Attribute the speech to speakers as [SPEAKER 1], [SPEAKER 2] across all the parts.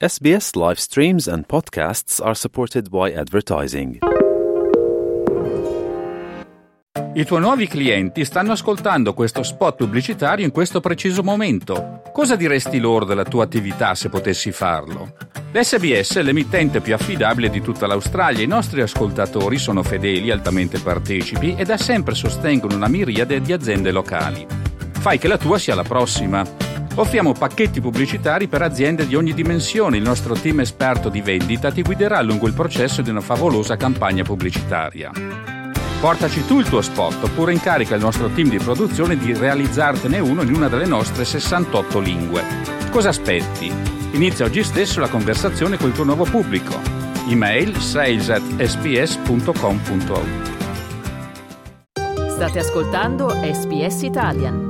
[SPEAKER 1] SBS live streams and podcasts are supported by advertising.
[SPEAKER 2] I tuoi nuovi clienti stanno ascoltando questo spot pubblicitario in questo preciso momento. Cosa diresti loro della tua attività se potessi farlo? L'SBS è l'emittente più affidabile di tutta l'Australia. I nostri ascoltatori sono fedeli, altamente partecipi e da sempre sostengono una miriade di aziende locali. Fai che la tua sia la prossima. Offriamo pacchetti pubblicitari per aziende di ogni dimensione. Il nostro team esperto di vendita ti guiderà lungo il processo di una favolosa campagna pubblicitaria. Portaci tu il tuo spot oppure incarica il nostro team di produzione di realizzartene uno in una delle nostre 68 lingue. Cosa aspetti? Inizia oggi stesso la conversazione col tuo nuovo pubblico. Email sales@sbs.com.au.
[SPEAKER 3] State ascoltando SBS Italian.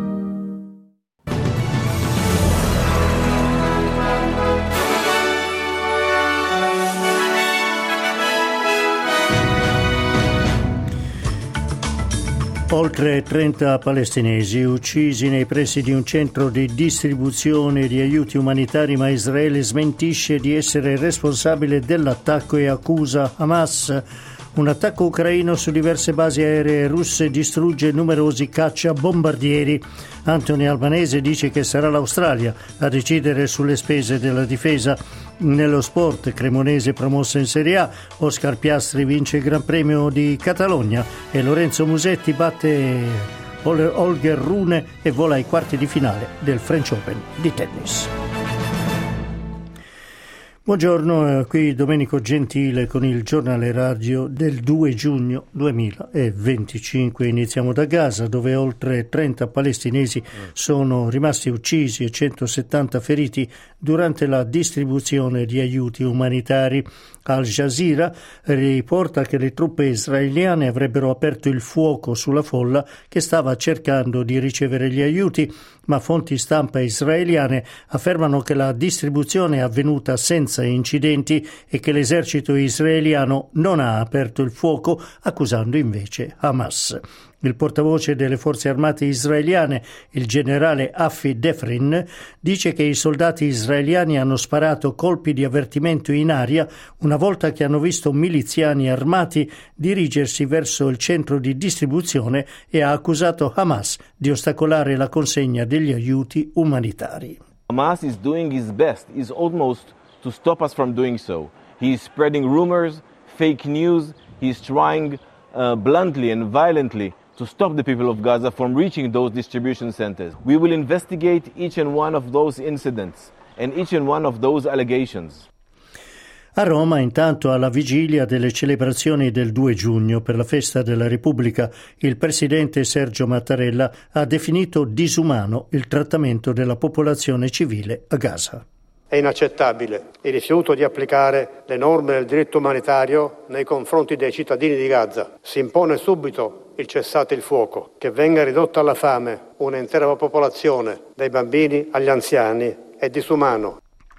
[SPEAKER 4] Oltre 30 palestinesi uccisi nei pressi di un centro di distribuzione di aiuti umanitari, ma Israele smentisce di essere responsabile dell'attacco e accusa Hamas. Un attacco ucraino su diverse basi aeree russe distrugge numerosi cacciabombardieri. Anthony Albanese dice che sarà l'Australia a decidere sulle spese della difesa. Nello sport, Cremonese promossa in Serie A, Oscar Piastri vince il Gran Premio di Catalogna e Lorenzo Musetti batte Holger Rune e vola ai quarti di finale del French Open di tennis. Buongiorno, qui Domenico Gentile con il giornale radio del 2 giugno 2025. Iniziamo da Gaza, dove oltre 30 palestinesi sono rimasti uccisi e 170 feriti durante la distribuzione di aiuti umanitari. Al Jazeera riporta che le truppe israeliane avrebbero aperto il fuoco sulla folla che stava cercando di ricevere gli aiuti, ma fonti stampa israeliane affermano che la distribuzione è avvenuta senza incidenti e che l'esercito israeliano non ha aperto il fuoco, accusando invece Hamas. Il portavoce delle forze armate israeliane, il generale Afi Defrin, dice che i soldati israeliani hanno sparato colpi di avvertimento in aria una volta che hanno visto miliziani armati dirigersi verso il centro di distribuzione e ha accusato Hamas di ostacolare la consegna degli aiuti umanitari.
[SPEAKER 5] Hamas is doing his best, is almost to stop us from doing so. He is spreading rumors, fake news, he is trying bluntly and violently to stop the people of Gaza from reaching those distribution centers. We will investigate each and one of those incidents and each and one of those allegations.
[SPEAKER 4] A Roma, intanto, alla vigilia delle celebrazioni del 2 giugno per la festa della Repubblica, il presidente Sergio Mattarella ha definito disumano il trattamento della popolazione civile a Gaza.
[SPEAKER 6] È inaccettabile il rifiuto di applicare le norme del diritto umanitario nei confronti dei cittadini di Gaza. Si impone subito il cessate il fuoco, che venga ridotta alla fame un'intera popolazione, dai bambini agli anziani, è disumano.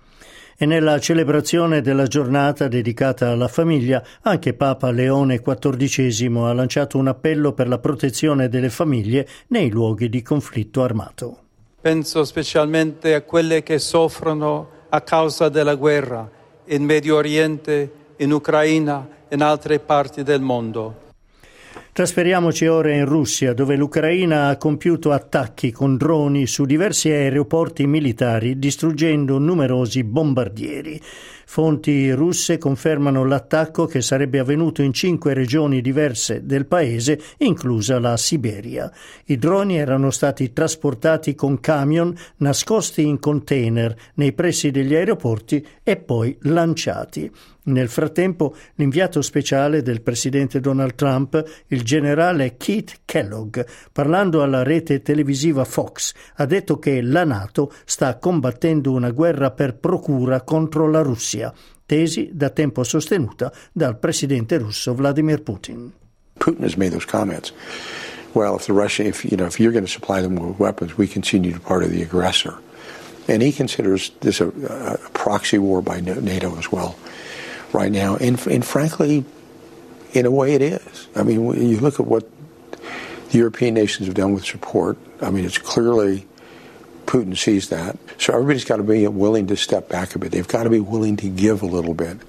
[SPEAKER 4] E nella celebrazione della giornata dedicata alla famiglia, anche Papa Leone XIV ha lanciato un appello per la protezione delle famiglie nei luoghi di conflitto armato.
[SPEAKER 7] Penso specialmente a quelle che soffrono a causa della guerra in Medio Oriente, in Ucraina e in altre parti del mondo.
[SPEAKER 4] Trasferiamoci ora in Russia, dove l'Ucraina ha compiuto attacchi con droni su diversi aeroporti militari, distruggendo numerosi bombardieri. Fonti russe confermano l'attacco, che sarebbe avvenuto in 5 regioni diverse del paese, inclusa la Siberia. I droni erano stati trasportati con camion nascosti in container nei pressi degli aeroporti e poi lanciati. Nel frattempo, l'inviato speciale del presidente Donald Trump, il generale Keith Kellogg, parlando alla rete televisiva Fox, ha detto che la NATO sta combattendo una guerra per procura contro la Russia, tesi da tempo sostenuta dal presidente russo Vladimir Putin.
[SPEAKER 8] Putin has made those comments. Well, if you're going to supply them with weapons, we continue to be part of the aggressor. And he considers this a proxy war by NATO as well. Right now, and frankly, in a way it is. I mean, you look at what the European nations have done with support. I mean, it's clearly Putin sees that. So everybody's got to be willing to step back a bit. They've got to be willing to give a little bit.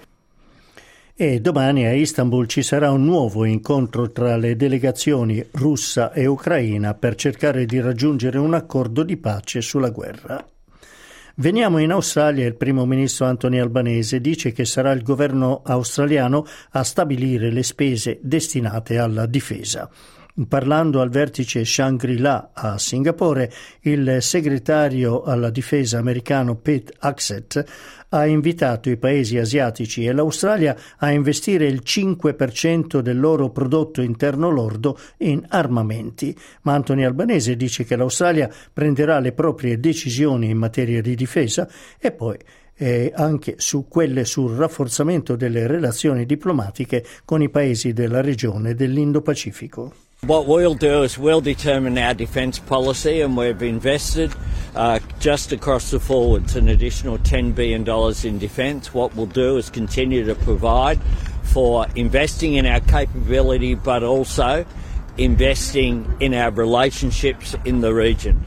[SPEAKER 4] E domani a Istanbul ci sarà un nuovo incontro tra le delegazioni russa e ucraina per cercare di raggiungere un accordo di pace sulla guerra. Veniamo in Australia. Il primo ministro Anthony Albanese dice che sarà il governo australiano a stabilire le spese destinate alla difesa. Parlando al vertice Shangri-La a Singapore, il segretario alla difesa americano Pete Hegseth ha invitato i paesi asiatici e l'Australia a investire il 5% del loro prodotto interno lordo in armamenti. Ma Anthony Albanese dice che l'Australia prenderà le proprie decisioni in materia di difesa e poi anche su quelle sul rafforzamento delle relazioni diplomatiche con i paesi della regione dell'Indo-Pacifico.
[SPEAKER 9] What we'll do is we'll determine our defence policy, and we've invested just across the forwards an additional $10 billion in defence. What we'll do is continue to provide for investing in our capability, but also investing in our relationships in the region.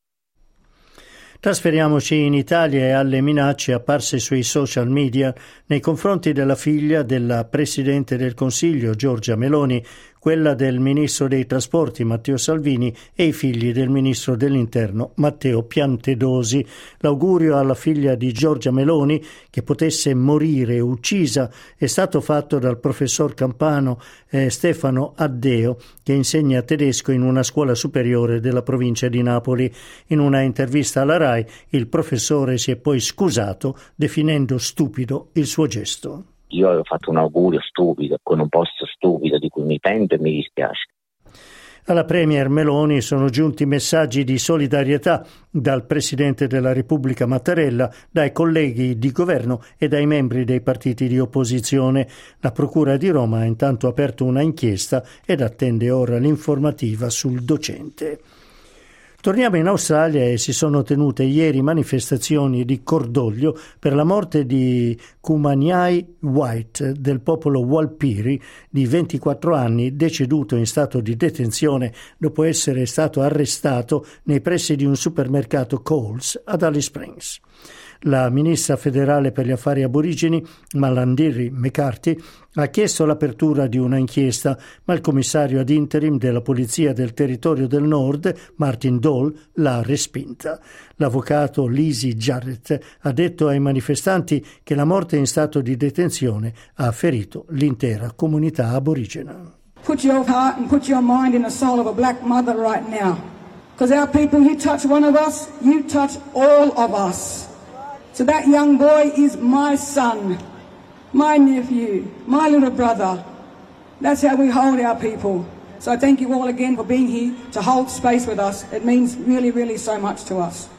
[SPEAKER 4] Trasferiamoci in Italia e alle minacce apparse sui social media nei confronti della figlia della Presidente del Consiglio Giorgia Meloni, quella del Ministro dei Trasporti Matteo Salvini e i figli del Ministro dell'Interno Matteo Piantedosi. L'augurio alla figlia di Giorgia Meloni che potesse morire uccisa è stato fatto dal professor campano Stefano Addeo, che insegna tedesco in una scuola superiore della provincia di Napoli. In una intervista alla RAI il professore si è poi scusato definendo stupido il suo gesto.
[SPEAKER 10] Io avevo fatto un augurio stupido, con un post stupido di cui mi pento e mi dispiace.
[SPEAKER 4] Alla Premier Meloni sono giunti messaggi di solidarietà dal Presidente della Repubblica Mattarella, dai colleghi di governo e dai membri dei partiti di opposizione. La Procura di Roma ha intanto aperto una inchiesta ed attende ora l'informativa sul docente. Torniamo in Australia e si sono tenute ieri manifestazioni di cordoglio per la morte di Kumanyai White, del popolo Warlpiri, di 24 anni, deceduto in stato di detenzione dopo essere stato arrestato nei pressi di un supermercato Coles ad Alice Springs. La ministra federale per gli affari aborigeni, Malarndirri McCarthy, ha chiesto l'apertura di una inchiesta, ma il commissario ad interim della Polizia del Territorio del Nord, Martin Dole, l'ha respinta. L'avvocato Lizzie Jarrett ha detto ai manifestanti che la morte in stato di detenzione ha ferito l'intera comunità aborigena.
[SPEAKER 11] Put your heart and put your mind in the soul of a black mother right now. Because our people, you touch one of us, you touch all of us. So that young boy is my son, my nephew, my little brother. That's how we hold our people. So I thank you all again for being here to hold space with us. It means really, really so much to us.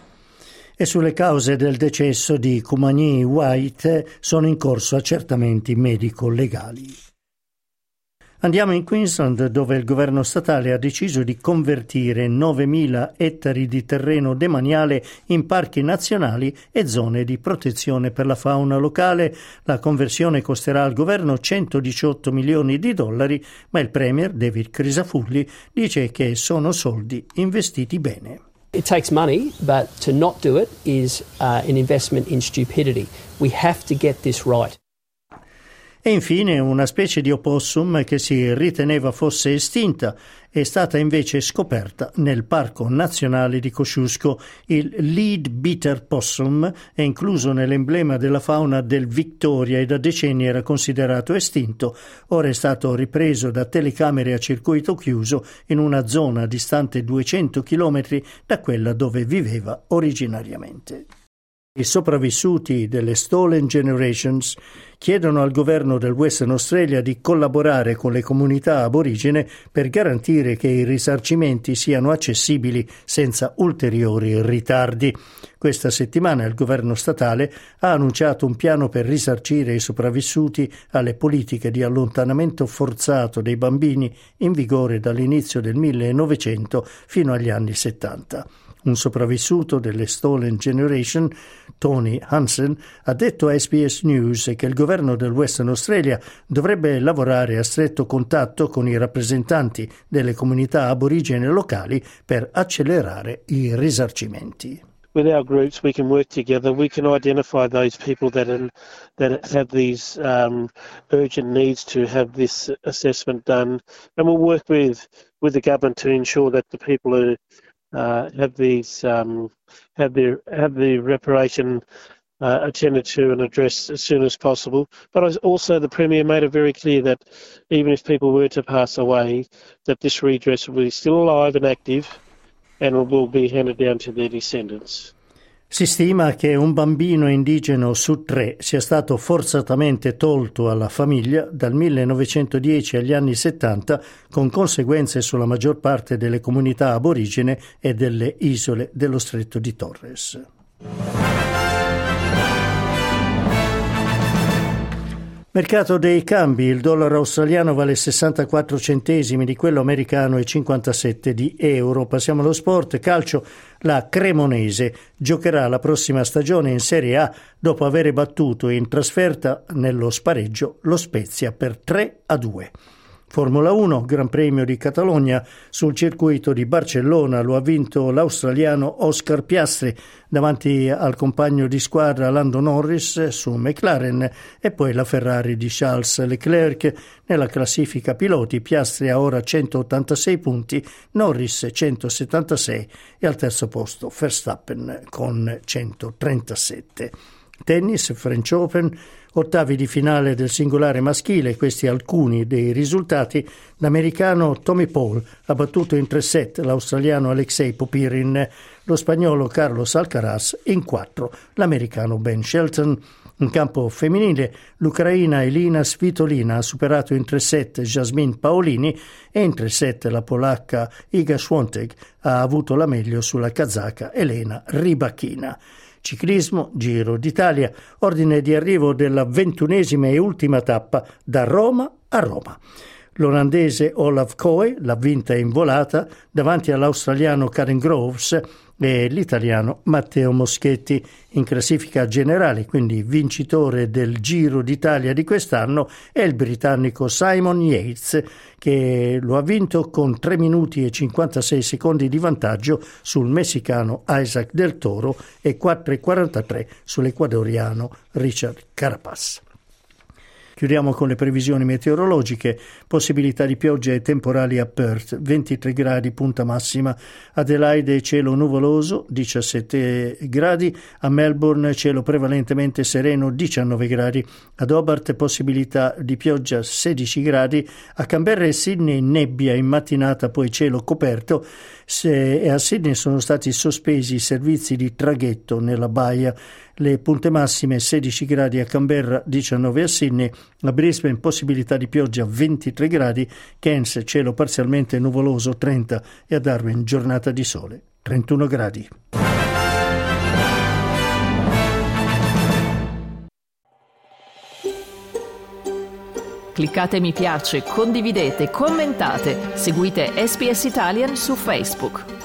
[SPEAKER 4] E sulle cause del decesso di Kumanyai White sono in corso accertamenti medico-legali. Andiamo in Queensland, dove il governo statale ha deciso di convertire 9.000 ettari di terreno demaniale in parchi nazionali e zone di protezione per la fauna locale. La conversione costerà al governo $118 milioni, ma il premier David Crisafulli dice che sono soldi investiti bene.
[SPEAKER 12] It takes money, but to not do it is an investment in stupidity. We have to get this right.
[SPEAKER 4] E infine una specie di opossum che si riteneva fosse estinta è stata invece scoperta nel Parco Nazionale di Kosciuszko. Il Leadbeater possum è incluso nell'emblema della fauna del Victoria e da decenni era considerato estinto. Ora è stato ripreso da telecamere a circuito chiuso in una zona distante 200 chilometri da quella dove viveva originariamente. I sopravvissuti delle Stolen Generations chiedono al governo del Western Australia di collaborare con le comunità aborigene per garantire che i risarcimenti siano accessibili senza ulteriori ritardi. Questa settimana il governo statale ha annunciato un piano per risarcire i sopravvissuti alle politiche di allontanamento forzato dei bambini in vigore dall'inizio del 1900 fino agli anni 70. Un sopravvissuto delle Stolen Generation, Tony Hansen, ha detto a SBS News che il governo del Western Australia dovrebbe lavorare a stretto contatto con i rappresentanti delle comunità aborigene locali per accelerare i risarcimenti.
[SPEAKER 13] with our groups, we can work together. We can identify those people that have these urgent needs to have this assessment done, and we'll work with the government to ensure that the people who have the reparation attended to and addressed as soon as possible. But also the Premier made it very clear that even if people were to pass away, that this redress will be still alive and active and will be handed down to their descendants.
[SPEAKER 4] Si stima che un bambino indigeno su 3 sia stato forzatamente tolto alla famiglia dal 1910 agli anni 70, con conseguenze sulla maggior parte delle comunità aborigene e delle isole dello Stretto di Torres. Mercato dei cambi: il dollaro australiano vale 64 centesimi di quello americano e 57 di euro. Passiamo allo sport. Calcio: la Cremonese giocherà la prossima stagione in Serie A dopo aver battuto in trasferta nello spareggio lo Spezia per 3-2. Formula 1, Gran Premio di Catalogna, sul circuito di Barcellona lo ha vinto l'australiano Oscar Piastri davanti al compagno di squadra Lando Norris su McLaren, e poi la Ferrari di Charles Leclerc. Nella classifica piloti Piastri ha ora 186 punti, Norris 176 e al terzo posto Verstappen con 137. Tennis, French Open, ottavi di finale del singolare maschile, questi alcuni dei risultati. L'americano Tommy Paul ha battuto in 3 set l'australiano Alexei Popirin, lo spagnolo Carlos Alcaraz in 4, l'americano Ben Shelton. In campo femminile, l'ucraina Elina Svitolina ha superato in 3 set Jasmine Paolini e in 3 set la polacca Iga Swiatek ha avuto la meglio sulla kazaka Elena Rybakina. Ciclismo, Giro d'Italia, ordine di arrivo della 21ª e ultima tappa da Roma a Roma. L'olandese Olaf Koe l'ha vinta in volata davanti all'australiano Karen Groves e l'italiano Matteo Moschetti. In classifica generale, quindi vincitore del Giro d'Italia di quest'anno, è il britannico Simon Yates, che lo ha vinto con 3 minuti e 56 secondi di vantaggio sul messicano Isaac Del Toro e 4,43 sull'ecuadoriano Richard Carapaz. Chiudiamo con le previsioni meteorologiche. Possibilità di piogge e temporali a Perth, 23 gradi punta massima. Adelaide cielo nuvoloso, 17 gradi. A Melbourne cielo prevalentemente sereno, 19 gradi. Ad Hobart possibilità di pioggia, 16 gradi. A Canberra e Sydney nebbia in mattinata, poi cielo coperto. E a Sydney sono stati sospesi i servizi di traghetto nella baia. Le punte massime 16 gradi a Canberra, 19 a Sydney. A Brisbane possibilità di pioggia, 23 gradi. Cairns cielo parzialmente nuvoloso, 30, e a Darwin giornata di sole, 31 gradi.
[SPEAKER 3] Cliccate mi piace, condividete, commentate, seguite SBS Italian su Facebook.